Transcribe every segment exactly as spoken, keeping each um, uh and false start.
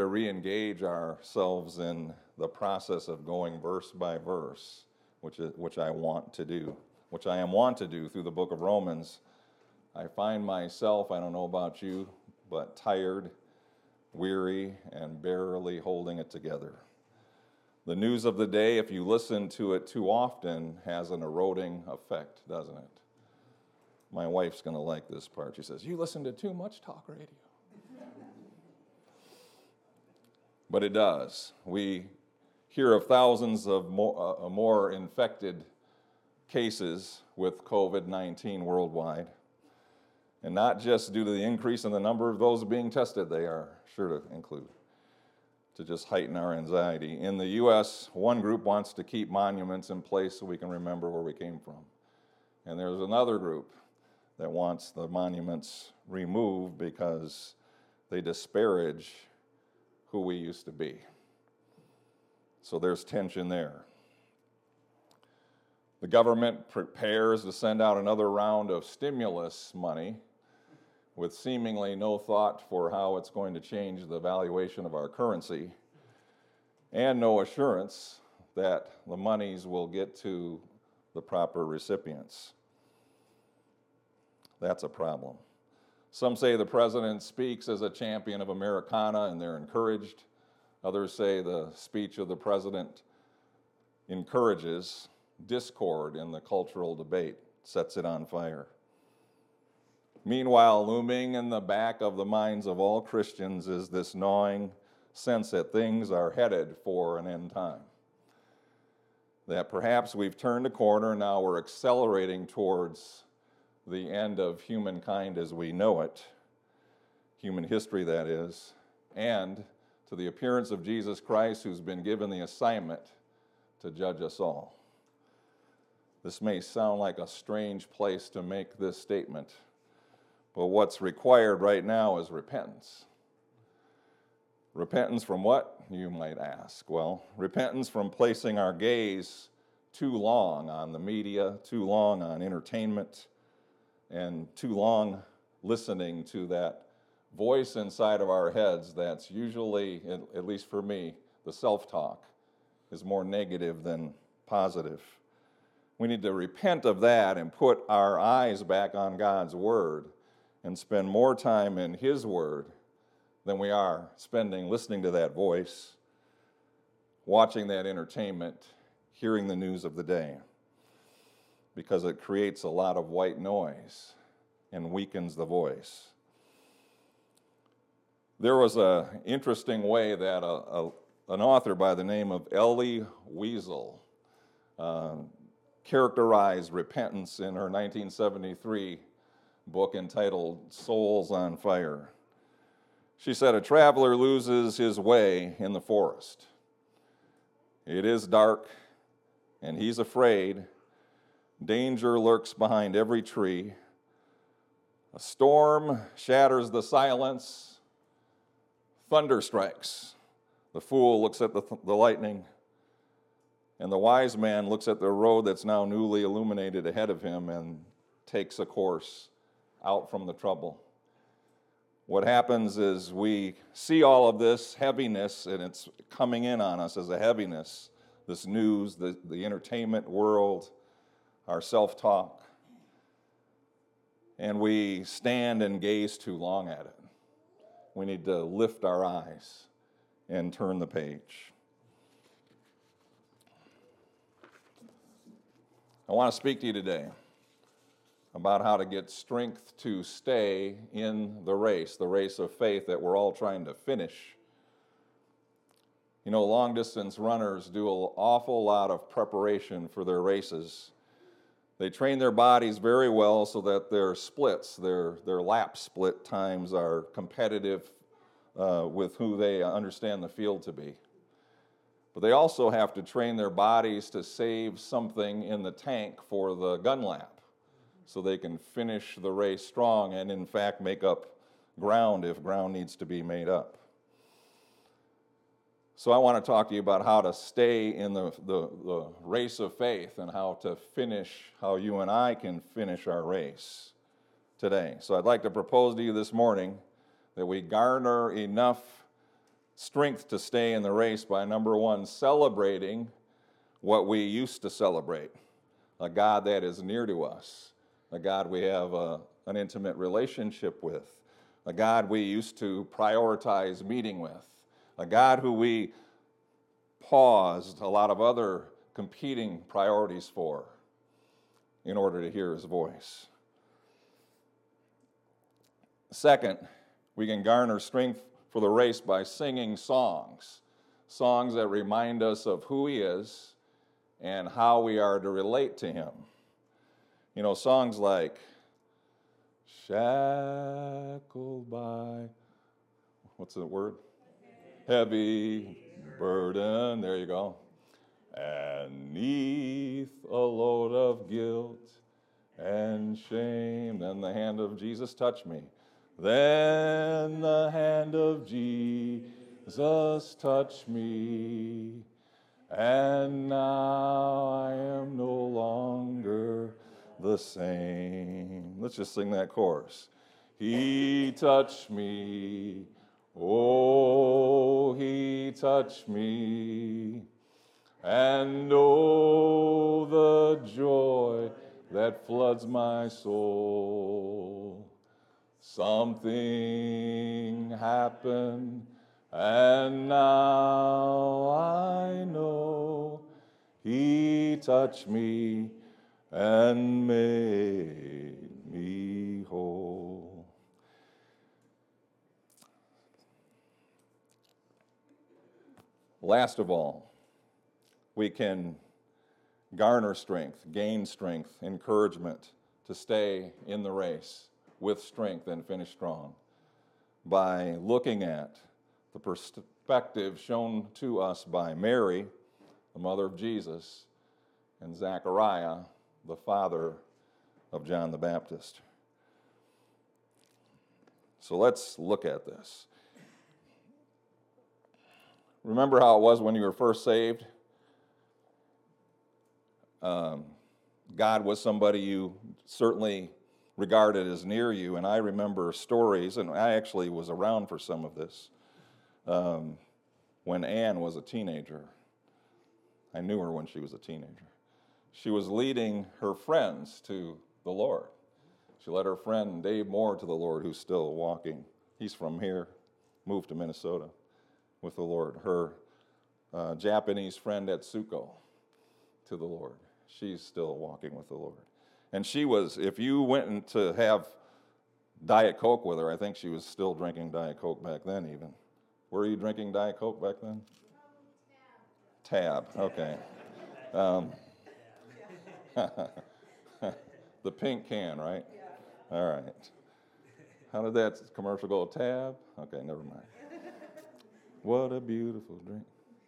to re-engage ourselves in the process of going verse by verse, which is, which I want to do, which I am want to do through the book of Romans, I find myself, I don't know about you, but tired, weary, and barely holding it together. The news of the day, if you listen to it too often, has an eroding effect, doesn't it? My wife's going to like this part. She says, "You listen to too much talk radio." But it does. We hear of thousands of more, uh, more infected cases with covid nineteen worldwide. And not just due to the increase in the number of those being tested, they are sure to include, to just heighten our anxiety. In the U S, one group wants to keep monuments in place so we can remember where we came from. And there's another group that wants the monuments removed because they disparage who we used to be. So there's tension there. The government prepares to send out another round of stimulus money with seemingly no thought for how it's going to change the valuation of our currency, and no assurance that the monies will get to the proper recipients. That's a problem. Some say the president speaks as a champion of Americana and they're encouraged. Others say the speech of the president encourages discord in the cultural debate, sets it on fire. Meanwhile, looming in the back of the minds of all Christians is this gnawing sense that things are headed for an end time. That perhaps we've turned a corner, now we're accelerating towards the end of humankind as we know it, human history that is, and to the appearance of Jesus Christ, who's been given the assignment to judge us all. This may sound like a strange place to make this statement, but what's required right now is repentance. Repentance from what, you might ask? Well, repentance from placing our gaze too long on the media, too long on entertainment, and too long listening to that voice inside of our heads that's usually, at least for me, the self-talk is more negative than positive. We need to repent of that and put our eyes back on God's Word and spend more time in His Word than we are spending listening to that voice, watching that entertainment, hearing the news of the day, because it creates a lot of white noise and weakens the voice. There was an interesting way that a, a, an author by the name of Elie Wiesel uh, characterized repentance in her nineteen seventy-three book entitled Souls on Fire. She said, "A traveler loses his way in the forest. It is dark, and he's afraid. Danger lurks behind every tree. A storm shatters the silence. Thunder strikes. The fool looks at the, th- the lightning, and the wise man looks at the road that's now newly illuminated ahead of him and takes a course out from the trouble." What happens is we see all of this heaviness, and it's coming in on us as a heaviness, this news, the, the entertainment world, our self-talk, and we stand and gaze too long at it. We need to lift our eyes and turn the page. I want to speak to you today about how to get strength to stay in the race, the race of faith that we're all trying to finish. You know, long-distance runners do an awful lot of preparation for their races. They train their bodies very well so that their splits, their, their lap split times are competitive uh, with who they understand the field to be. But they also have to train their bodies to save something in the tank for the gun lap, so they can finish the race strong and, in fact, make up ground if ground needs to be made up. So I want to talk to you about how to stay in the, the, the race of faith and how to finish, how you and I can finish our race today. So I'd like to propose to you this morning that we garner enough strength to stay in the race by, number one, celebrating what we used to celebrate, a God that is near to us, a God we have a, an intimate relationship with, a God we used to prioritize meeting with, a God who we paused a lot of other competing priorities for in order to hear his voice. Second, we can garner strength for the race by singing songs, songs that remind us of who he is and how we are to relate to him. You know, songs like shackled by, what's the word? Heavy burden, there you go. And 'neath a load of guilt and shame, then the hand of Jesus touched me. Then the hand of Jesus touched me, and now I am no longer the same. Let's just sing that chorus. He touched me, oh, he touched me, and oh, the joy that floods my soul. Something happened, and now I know he touched me and made me whole. Last of all, we can garner strength, gain strength, encouragement to stay in the race with strength and finish strong by looking at the perspective shown to us by Mary, the mother of Jesus, and Zechariah, the father of John the Baptist. So let's look at this. Remember how it was when you were first saved? Um, God was somebody you certainly regarded as near you, and I remember stories, and I actually was around for some of this, um, when Ann was a teenager. I knew her when she was a teenager. She was leading her friends to the Lord. She led her friend Dave Moore to the Lord, who's still walking. He's from here, moved to Minnesota with the Lord. Her uh, Japanese friend Etsuko to the Lord. She's still walking with the Lord. And she was, if you went to have Diet Coke with her, I think she was still drinking Diet Coke back then even. Were you drinking Diet Coke back then? Tab, okay. Um, the pink can, right? All right. How did that commercial go? Tab? Okay, never mind. What a beautiful drink.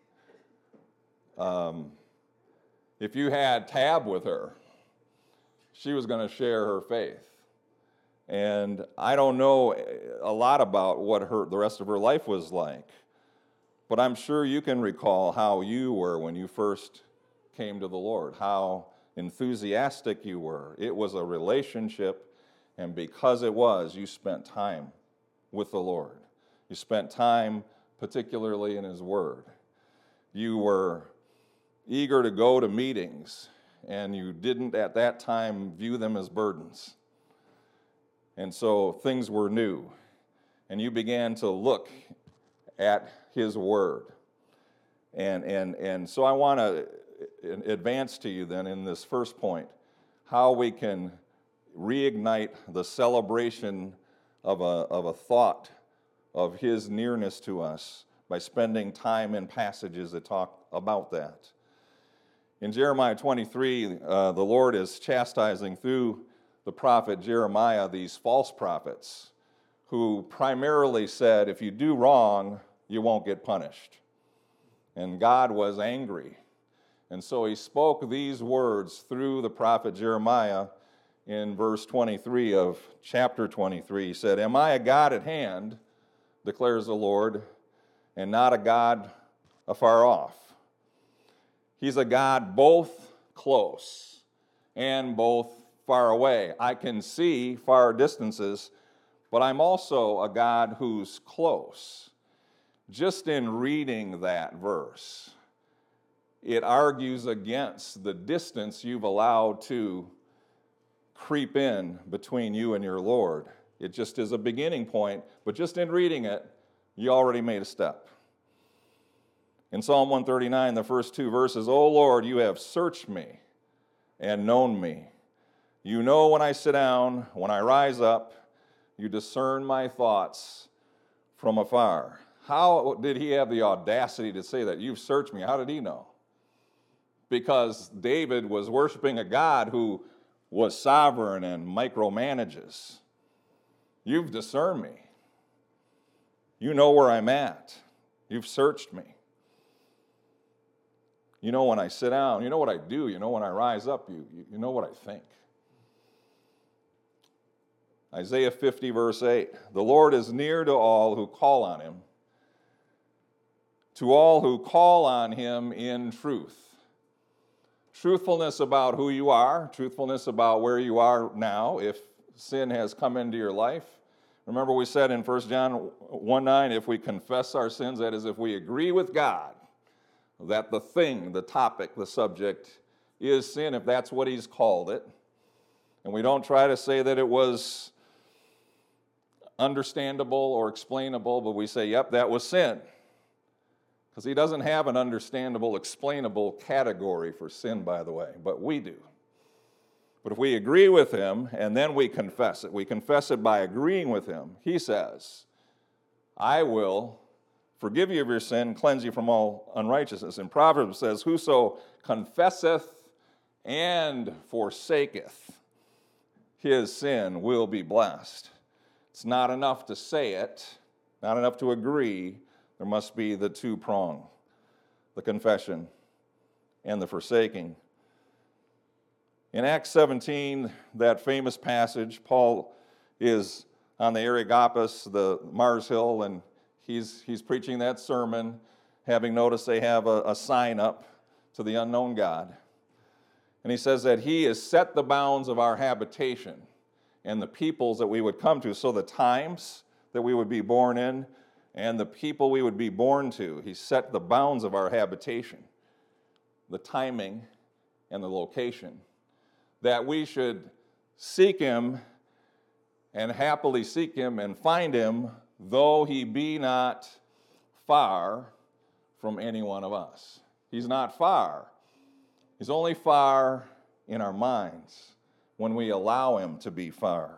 Um, if you had Tab with her, she was going to share her faith. And I don't know a lot about what her the rest of her life was like, but I'm sure you can recall how you were when you first came to the Lord, how enthusiastic you were. It was a relationship, and because it was, you spent time with the Lord. You spent time particularly in his word. You were eager to go to meetings, and you didn't at that time view them as burdens. And so things were new, and you began to look at his word. And, and, and so I want to advance to you then in this first point, how we can reignite the celebration of a, of a thought of his nearness to us by spending time in passages that talk about that. In Jeremiah twenty-three, uh, the Lord is chastising through the prophet Jeremiah these false prophets who primarily said, if you do wrong, you won't get punished. And God was angry. And so he spoke these words through the prophet Jeremiah in verse twenty-three of chapter twenty-three. He said, "Am I a God at hand, declares the Lord, and not a God afar off? He's a God both close and both far away. I can see far distances, but I'm also a God who's close. just in reading that verse, it argues against the distance you've allowed to creep in between you and your Lord. It just is a beginning point, but just in reading it, you already made a step. In Psalm one thirty-nine, the first two verses, "O Lord, you have searched me and known me. You know when I sit down, when I rise up, you discern my thoughts from afar." How did he have the audacity to say that? You've searched me. How did he know? Because David was worshiping a God who was sovereign and micromanages. You've discerned me. You know where I'm at. You've searched me. You know when I sit down. You know what I do. You know when I rise up. You, you know what I think. Isaiah fifty, verse eight. "The Lord is near to all who call on him, to all who call on him in truth." Truthfulness about who you are, truthfulness about where you are now if sin has come into your life. Remember we said in First John one nine, if we confess our sins, that is, if we agree with God that the thing, the topic, the subject is sin, if that's what he's called it, and we don't try to say that it was understandable or explainable, but we say, yep, that was sin. Because he doesn't have an understandable, explainable category for sin, by the way, but we do. But if we agree with him and then we confess it, we confess it by agreeing with him, he says, I will forgive you of your sin, cleanse you from all unrighteousness. In Proverbs it says, whoso confesseth and forsaketh his sin will be blessed. It's not enough to say it, not enough to agree. There must be the two-prong, the confession and the forsaking. In Acts seventeen, that famous passage, Paul is on the Areopagus, the Mars Hill, and he's, he's preaching that sermon, having noticed they have a, a sign up to the unknown God. And he says that he has set the bounds of our habitation and the peoples that we would come to, so the times that we would be born in, and the people we would be born to. He set the bounds of our habitation, the timing and the location, that we should seek him and happily seek him and find him, though he be not far from any one of us. He's not far. He's only far in our minds when we allow him to be far.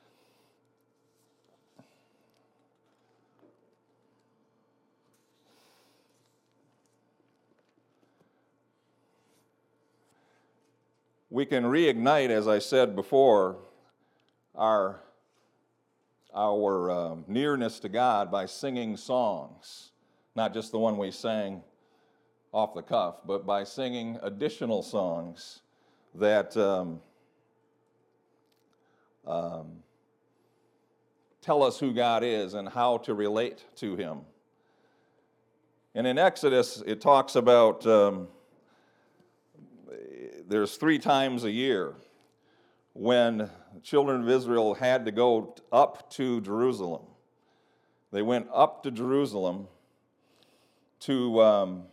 We can reignite, as I said before, our, our uh, nearness to God by singing songs, not just the one we sang off the cuff, but by singing additional songs that um, um, tell us who God is and how to relate to him. And in Exodus, it talks about... Um, There's three times a year when the children of Israel had to go up to Jerusalem. They went up to Jerusalem to um,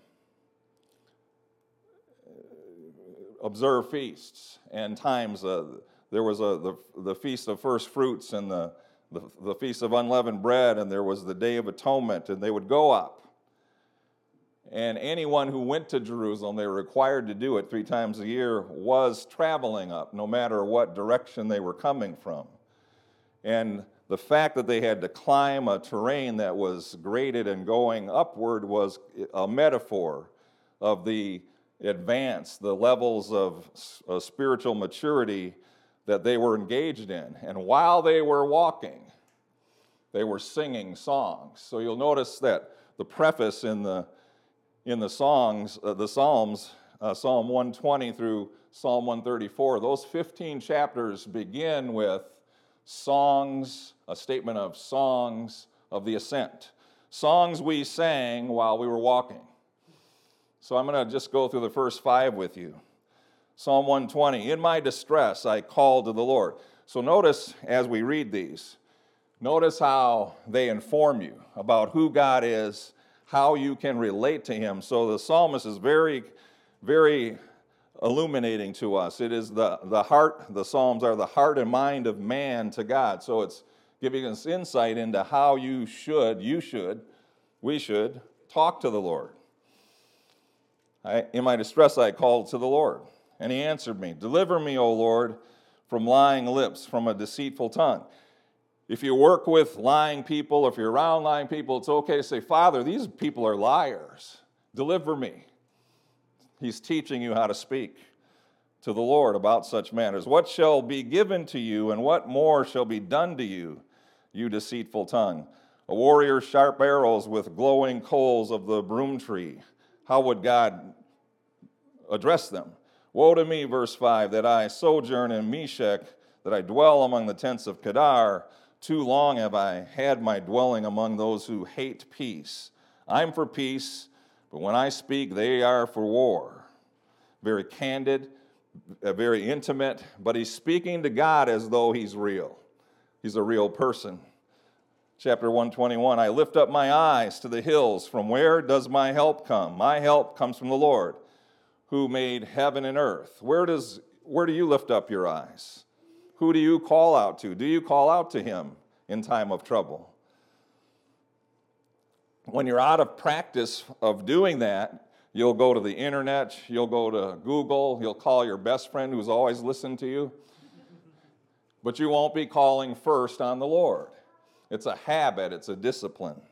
observe feasts and times. Uh, there was a, the, the Feast of First Fruits and the, the, the Feast of Unleavened Bread, and there was the Day of Atonement, and they would go up. And anyone who went to Jerusalem, they were required to do it three times a year, was traveling up, no matter what direction they were coming from. And the fact that they had to climb a terrain that was graded and going upward was a metaphor of the advance, the levels of uh, spiritual maturity that they were engaged in. And while they were walking, they were singing songs. So you'll notice that the preface in the In the songs, uh, the Psalms, uh, Psalm one twenty through Psalm one thirty-four, those fifteen chapters begin with songs, a statement of songs of the ascent. Songs we sang while we were walking. So I'm going to just go through the first five with you. Psalm one twenty, in my distress I called to the Lord. So notice as we read these, notice how they inform you about who God is how you can relate to him. So the psalmist is very, very illuminating to us. It is the, the heart, the Psalms are the heart and mind of man to God. So it's giving us insight into how you should, you should, we should talk to the Lord. I, in my distress I called to the Lord, and he answered me. Deliver me, O Lord, from lying lips, from a deceitful tongue. If you work with lying people, if you're around lying people, it's okay to say, Father, these people are liars. Deliver me. He's teaching you how to speak to the Lord about such matters. What shall be given to you, and what more shall be done to you, you deceitful tongue? A warrior's sharp arrows with glowing coals of the broom tree. How would God address them? Woe to me, verse five, that I sojourn in Meshech, that I dwell among the tents of Kedar. Too long have I had my dwelling among those who hate peace. I'm for peace, but when I speak, they are for war. Very candid, very intimate, but he's speaking to God as though he's real. He's a real person. Chapter one twenty-one, I lift up my eyes to the hills. From where does my help come? My help comes from the Lord, who made heaven and earth. Where does, where do you lift up your eyes? Who do you call out to? Do you call out to him in time of trouble? When you're out of practice of doing that, you'll go to the internet, you'll go to Google, you'll call your best friend who's always listened to you, but you won't be calling first on the Lord. It's a habit, it's a discipline.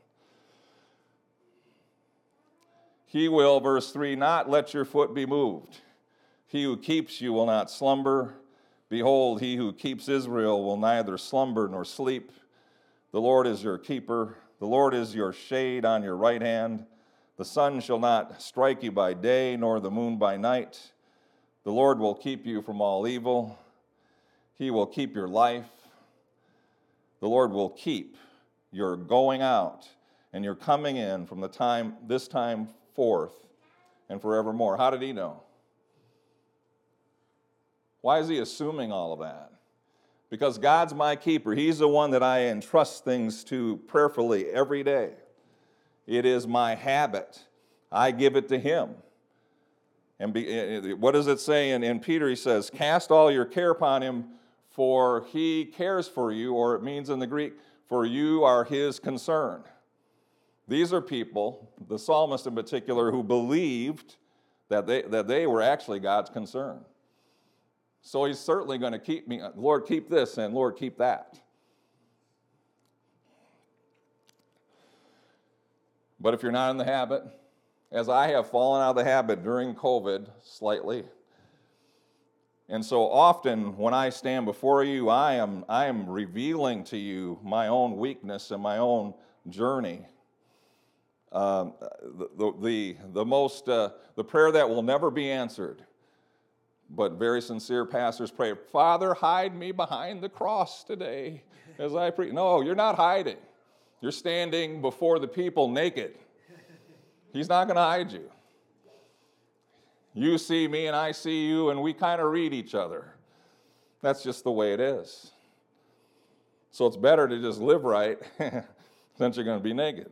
He will, verse three, not let your foot be moved. He who keeps you will not slumber. Behold, he who keeps Israel will neither slumber nor sleep. The Lord is your keeper. The Lord is your shade on your right hand. The sun shall not strike you by day, nor the moon by night. The Lord will keep you from all evil. He will keep your life. The Lord will keep your going out and your coming in from the time, this time forth and forevermore. How did he know? Why is he assuming all of that? Because God's my keeper. He's the one that I entrust things to prayerfully every day. It is my habit. I give it to him. And be, what does it say in, in Peter? He says, cast all your care upon him, for he cares for you, or it means in the Greek, for you are his concern. These are people, the psalmist in particular, who believed that they, that they were actually God's concern. So he's certainly going to keep me, Lord, keep this, and Lord, keep that. But if you're not in the habit, as I have fallen out of the habit during COVID slightly, and so often when I stand before you, I am, I am revealing to you my own weakness and my own journey. Um, the, the, the most, uh, the prayer that will never be answered, but very sincere pastors pray, Father, hide me behind the cross today as I preach. No, you're not hiding. You're standing before the people naked. He's not going to hide you. You see me and I see you, and we kind of read each other. That's just the way it is. So it's better to just live right since you're going to be naked.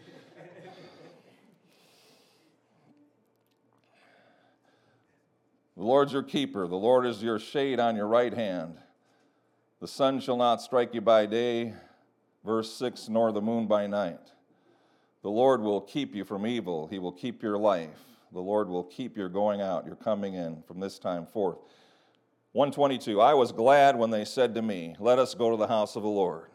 The Lord's your keeper. The Lord is your shade on your right hand. The sun shall not strike you by day, verse six, nor the moon by night. The Lord will keep you from evil. He will keep your life. The Lord will keep your going out, your coming in from this time forth. one twenty-two, I was glad when they said to me, let us go to the house of the Lord.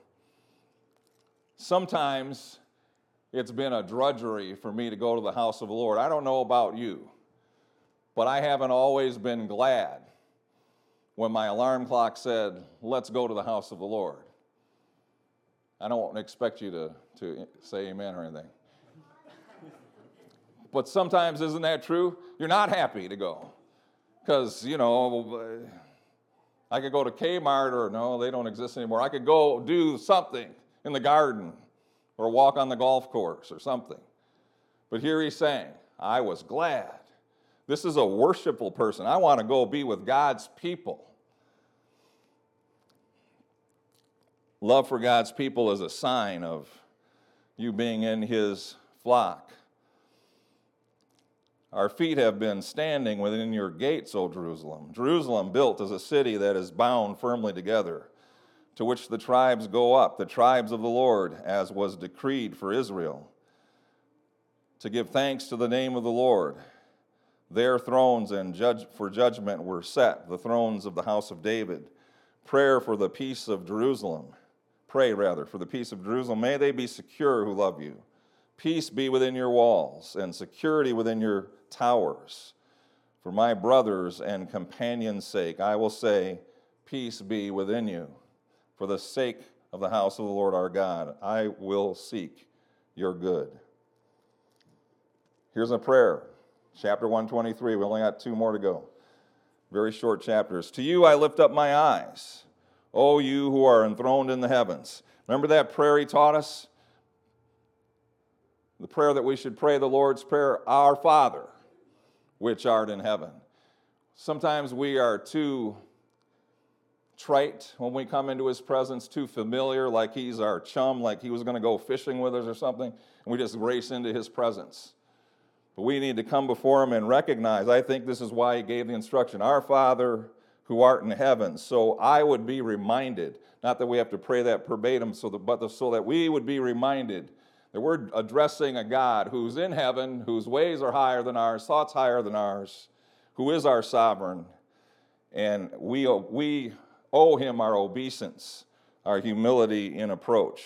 Sometimes it's been a drudgery for me to go to the house of the Lord. I don't know about you, but I haven't always been glad when my alarm clock said, let's go to the house of the Lord. I don't expect you to, to say amen or anything. But sometimes, isn't that true? You're not happy to go. Because, you know, I could go to Kmart, or no, they don't exist anymore. I could go do something in the garden or walk on the golf course or something. But here he's saying, I was glad. This is a worshipful person. I want to go be with God's people. Love for God's people is a sign of you being in his flock. Our feet have been standing within your gates, O Jerusalem. Jerusalem built as a city that is bound firmly together, to which the tribes go up, the tribes of the Lord, as was decreed for Israel, to give thanks to the name of the Lord. Their thrones and judge for judgment were set, the thrones of the house of David. Prayer for the peace of Jerusalem. Pray, rather, for the peace of Jerusalem. May they be secure who love you. Peace be within your walls, and security within your towers. For my brothers' and companions' sake, I will say, peace be within you. For the sake of the house of the Lord our God, I will seek your good. Here's a prayer, chapter one twenty-three. We only got two more to go. Very short chapters. To you I lift up my eyes, O you who are enthroned in the heavens. Remember that prayer he taught us? The prayer that we should pray, the Lord's Prayer, Our Father, which art in heaven. Sometimes we are too trite when we come into his presence, too familiar, like he's our chum, like he was going to go fishing with us or something, and we just race into his presence. But we need to come before him and recognize, I think this is why he gave the instruction, Our Father who art in heaven. So I would be reminded, not that we have to pray that verbatim, so that, but the, so that we would be reminded that we're addressing a God who's in heaven, whose ways are higher than ours, thoughts higher than ours, who is our sovereign, and we, we owe him our obeisance, our humility in approach.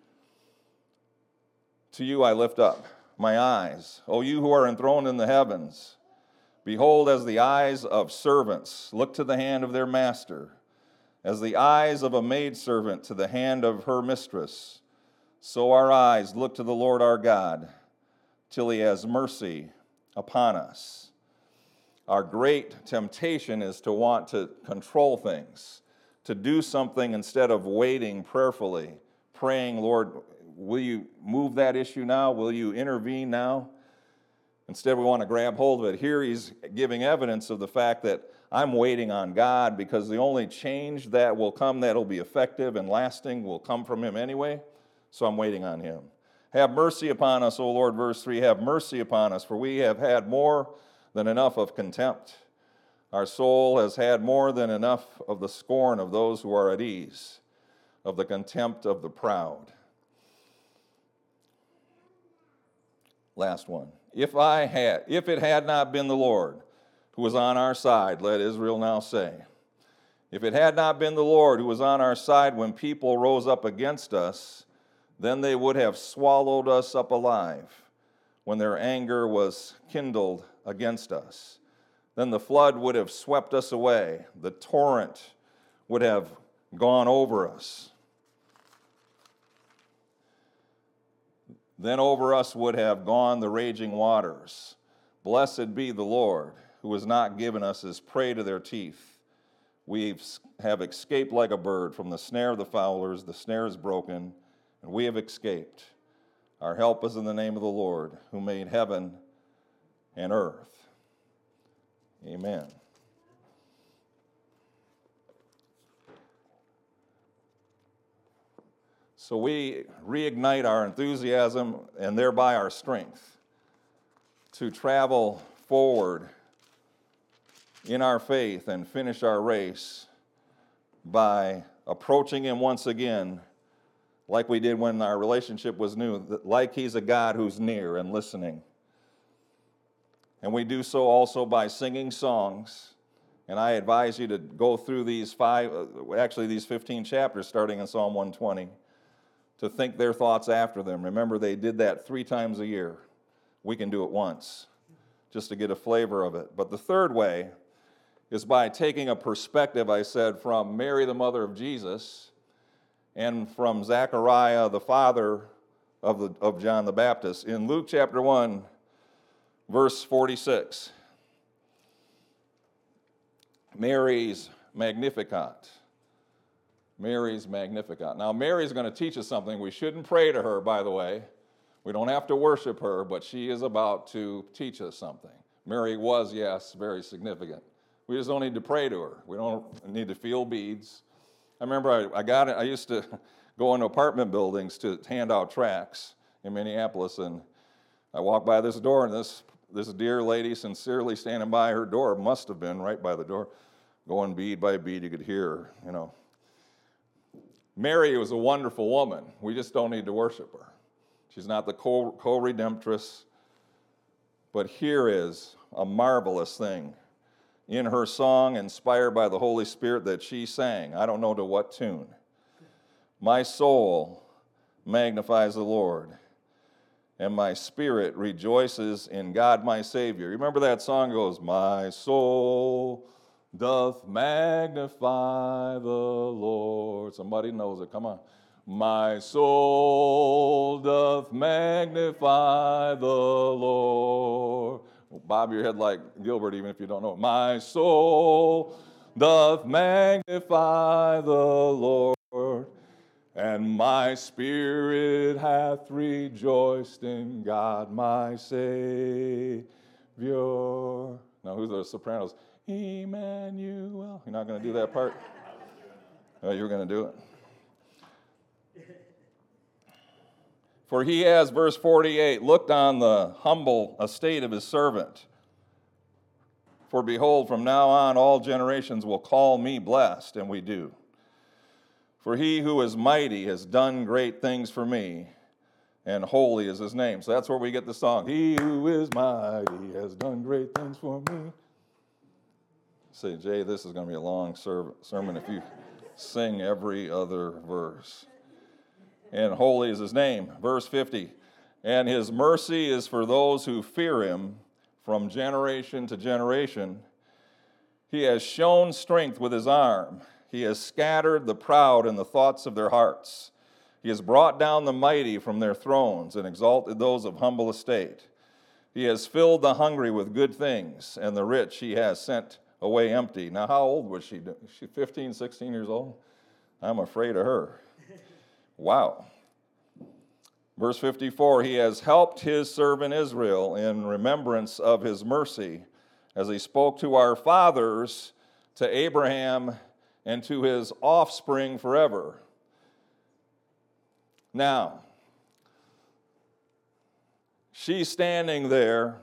To you I lift up my eyes, O you who are enthroned in the heavens. Behold, as the eyes of servants look to the hand of their master, as the eyes of a maidservant to the hand of her mistress, so our eyes look to the Lord our God, till he has mercy upon us. Our great temptation is to want to control things, to do something instead of waiting prayerfully, praying, Lord, will you move that issue now? Will you intervene now? Instead, we want to grab hold of it. Here he's giving evidence of the fact that I'm waiting on God, because the only change that will come that will be effective and lasting will come from him anyway. So I'm waiting on him. Have mercy upon us, O Lord, verse three, have mercy upon us, for we have had more than enough of contempt. Our soul has had more than enough of the scorn of those who are at ease, of the contempt of the proud. Last one. If I had, if it had not been the Lord who was on our side, let Israel now say, if it had not been the Lord who was on our side when people rose up against us, then they would have swallowed us up alive when their anger was kindled against us. Then the flood would have swept us away. The torrent would have gone over us. Then over us would have gone the raging waters. Blessed be the Lord, who has not given us as prey to their teeth. We have escaped like a bird from the snare of the fowlers. The snare is broken, and we have escaped. Our help is in the name of the Lord, who made heaven and earth. Amen. So we reignite our enthusiasm and thereby our strength to travel forward in our faith and finish our race by approaching him once again like we did when our relationship was new, like he's a God who's near and listening. And we do so also by singing songs. And I advise you to go through these five, actually these fifteen chapters starting in Psalm one twenty, to think their thoughts after them. Remember, they did that three times a year. We can do it once, just to get a flavor of it. But the third way is by taking a perspective, I said, from Mary, the mother of Jesus, and from Zechariah, the father of, the, of John the Baptist. In Luke chapter one, verse forty-six, Mary's Magnificat. Mary's Magnificat. Now, Mary's going to teach us something. We shouldn't pray to her, by the way. We don't have to worship her, but she is about to teach us something. Mary was, yes, very significant. We just don't need to pray to her. We don't need to feel beads. I remember I, I got it. I used to go into apartment buildings to hand out tracts in Minneapolis, and I walked by this door, and this this dear lady sincerely standing by her door, must have been right by the door, going bead by bead, you could hear her, you know. Mary was a wonderful woman. We just don't need to worship her. She's not the co- co-redemptress, but here is a marvelous thing in her song, inspired by the Holy Spirit, that she sang. I don't know to what tune. My soul magnifies the Lord, and my spirit rejoices in God my Savior. Remember that song goes, my soul doth magnify the Lord. Somebody knows it. Come on. My soul doth magnify the Lord. Bob your head like Gilbert, even if you don't know it. My soul doth magnify the Lord, and my spirit hath rejoiced in God my Savior. Now, who's the sopranos? Emmanuel. You're not going to do that part? Oh, you're going to do it. For he has, verse forty-eight, looked on the humble estate of his servant. For behold, from now on all generations will call me blessed, and we do. For he who is mighty has done great things for me, and holy is his name. So that's where we get the song. He who is mighty has done great things for me. Say, Jay, this is going to be a long ser- sermon if you sing every other verse. And holy is his name. Verse fifty, and his mercy is for those who fear him from generation to generation. He has shown strength with his arm. He has scattered the proud in the thoughts of their hearts. He has brought down the mighty from their thrones and exalted those of humble estate. He has filled the hungry with good things, and the rich he has sent away empty. Now, how old was she? Was she fifteen, sixteen years old? I'm afraid of her. Wow. Verse fifty-four, he has helped his servant Israel in remembrance of his mercy, as he spoke to our fathers, to Abraham, and to his offspring forever. Now, she's standing there,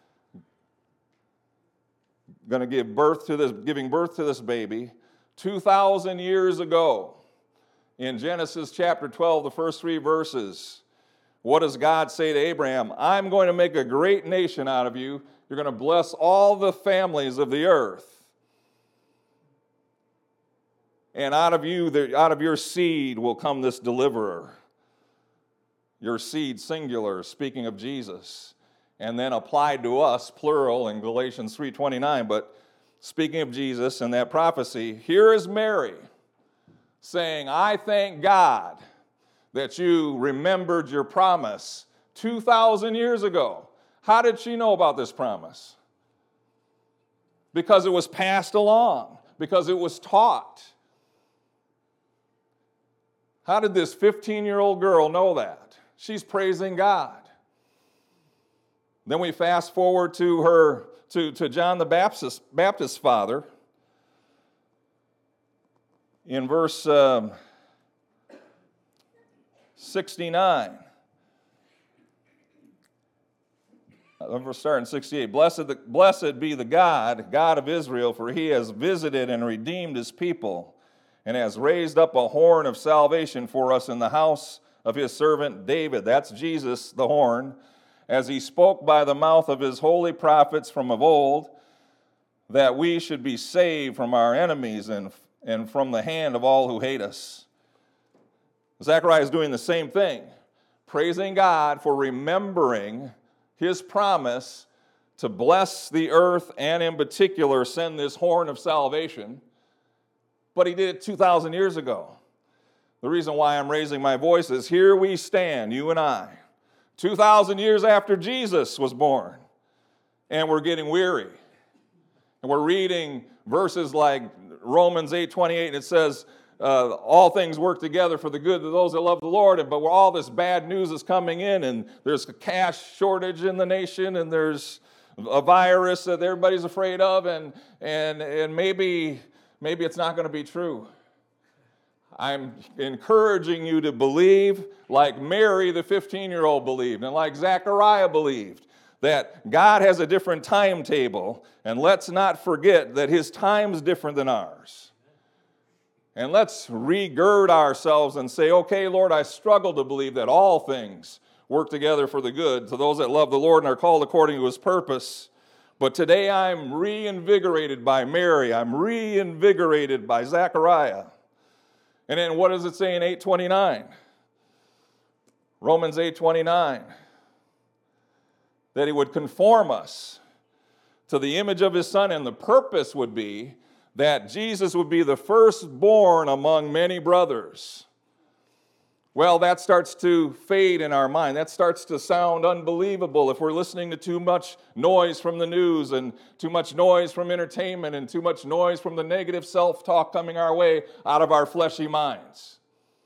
going to give birth to this, giving birth to this baby, two thousand years ago. In Genesis chapter twelve, the first three verses, what does God say to Abraham? I'm going to make a great nation out of you. You're going to bless all the families of the earth. And out of you, out of your seed will come this deliverer. Your seed, singular, speaking of Jesus. And then applied to us, plural, in Galatians three twenty-nine. But speaking of Jesus and that prophecy, here is Mary saying, I thank God that you remembered your promise two thousand years ago. How did she know about this promise? Because it was passed along, because it was taught. How did this fifteen-year-old girl know that? She's praising God. Then we fast forward to her, to, to John the Baptist, Baptist's father. In verse um, sixty-nine. We'll start in sixty-eight. Blessed, the, blessed be the God, God of Israel, for he has visited and redeemed his people, and has raised up a horn of salvation for us in the house of his servant David. That's Jesus, the horn, as he spoke by the mouth of his holy prophets from of old, that we should be saved from our enemies and, and from the hand of all who hate us. Zechariah is doing the same thing, praising God for remembering his promise to bless the earth and in particular send this horn of salvation. But he did it two thousand years ago. The reason why I'm raising my voice is here we stand, you and I, two thousand years after Jesus was born, and we're getting weary. And we're reading verses like Romans eight twenty-eight, and it says, uh, all things work together for the good of those that love the Lord, but where all this bad news is coming in, and there's a cash shortage in the nation, and there's a virus that everybody's afraid of, and and and maybe maybe it's not going to be true. I'm encouraging you to believe like Mary, the fifteen-year-old, believed, and like Zechariah believed, that God has a different timetable, and let's not forget that his time's different than ours. And let's regird ourselves and say, okay, Lord, I struggle to believe that all things work together for the good to those that love the Lord and are called according to his purpose. But today I'm reinvigorated by Mary. I'm reinvigorated by Zechariah. And then what does it say in eight twenty-nine? Romans eight twenty-nine. That he would conform us to the image of his Son, and the purpose would be that Jesus would be the firstborn among many brothers. Well, that starts to fade in our mind. That starts to sound unbelievable if we're listening to too much noise from the news and too much noise from entertainment and too much noise from the negative self-talk coming our way out of our fleshy minds.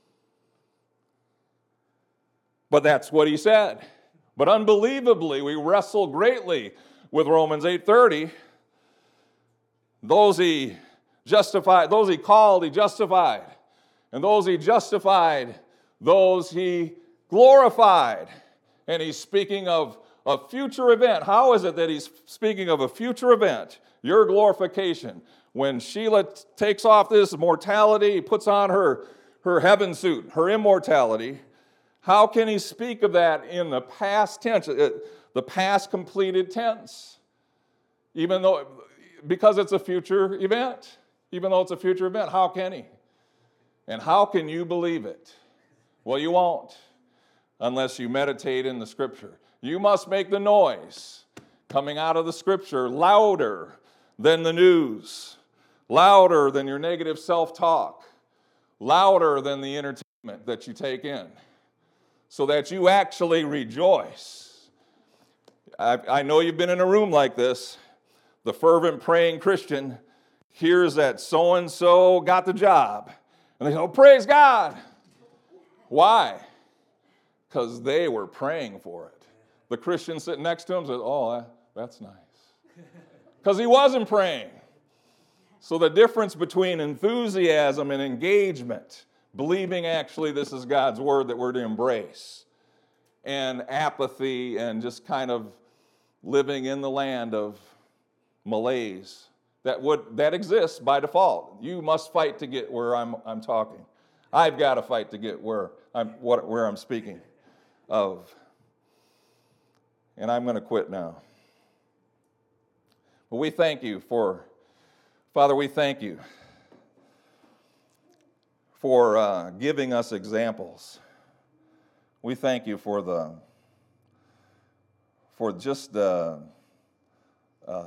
But that's what he said. But unbelievably, we wrestle greatly with Romans eight thirty. Those he justified, those he called, he justified. And those he justified, those he glorified. And he's speaking of a future event. How is it that he's speaking of a future event? Your glorification. When Sheila t- takes off this mortality, puts on her, her heaven suit, her immortality. How can he speak of that in the past tense, the past completed tense? Even though, because it's a future event. Even though it's a future event, how can he? And how can you believe it? Well, you won't unless you meditate in the Scripture. You must make the noise coming out of the Scripture louder than the news, louder than your negative self-talk, louder than the entertainment that you take in, so that you actually rejoice. I, I know you've been in a room like this. The fervent praying Christian hears that so-and-so got the job. And they go, praise God. Why? Because they were praying for it. The Christian sitting next to him says, oh, that's nice. Because he wasn't praying. So the difference between enthusiasm and engagement, believing actually this is God's word that we're to embrace, and apathy and just kind of living in the land of malaise, that would that exists by default. You must fight to get where I'm I'm talking. I've got to fight to get where I'm what where I'm speaking of. And I'm going to quit now. But we thank you for, Father, we thank you for uh, giving us examples. We thank you for the for just the uh,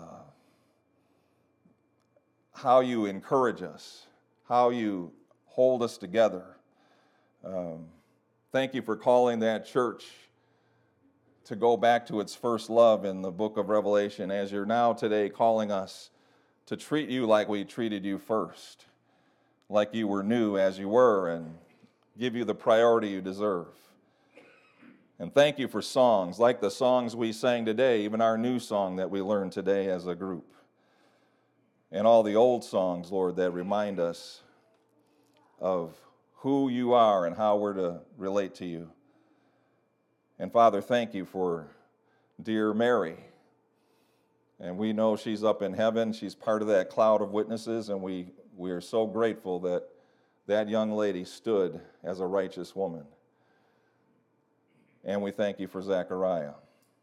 how you encourage us, how you hold us together. Um, thank you for calling that church to go back to its first love in the book of Revelation, as you're now today calling us to treat you like we treated you first, like you were new as you were, and give you the priority you deserve. And thank you for songs like the songs we sang today, even our new song that we learned today as a group. And all the old songs, Lord, that remind us of who you are and how we're to relate to you. And Father, thank you for dear Mary. And we know she's up in heaven. She's part of that cloud of witnesses, and we, we are so grateful that that young lady stood as a righteous woman. And we thank you for Zechariah.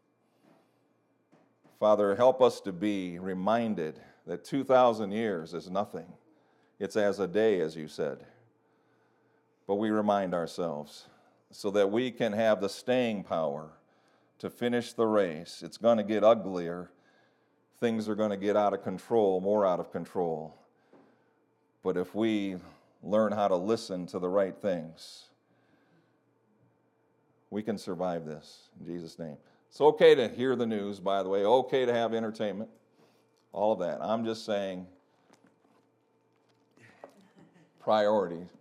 Father, help us to be reminded that two thousand years is nothing. It's as a day, as you said. But we remind ourselves so that we can have the staying power to finish the race. It's going to get uglier. Things are going to get out of control, more out of control. But if we learn how to listen to the right things, we can survive this. In Jesus' name. It's okay to hear the news, by the way. Okay to have entertainment. All of that. I'm just saying priority.